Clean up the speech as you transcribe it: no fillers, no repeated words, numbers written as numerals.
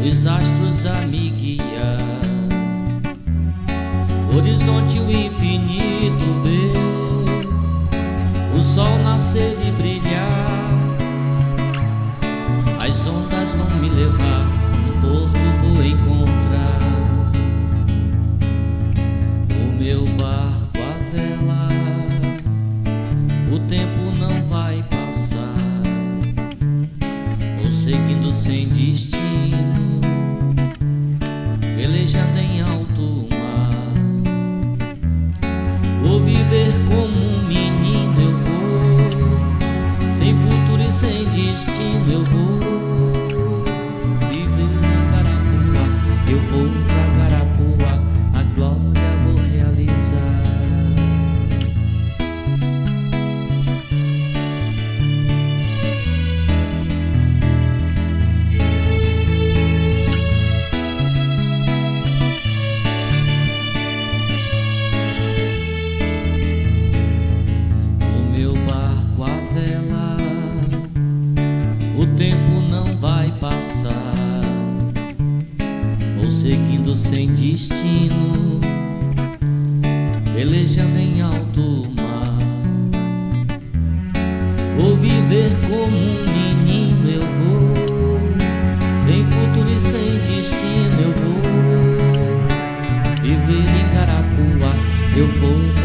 os astros a me guiar, horizonte o infinito ver, o sol nascer e brilhar, as ondas vão me levar, um porto vou encontrar, o meu barco a vela, o tempo não vai passar, vou seguindo sem destino, velejando em alto mar, vou viver como um menino, eu vou, sem futuro e sem destino, eu vou viver em Carapuá, eu vou pra Carapuá, a glória vou realizar. O tempo não vai passar, vou seguindo sem destino, velejando em alto mar, vou viver como um menino, eu vou, sem futuro e sem destino, eu vou viver em Carapuá, eu vou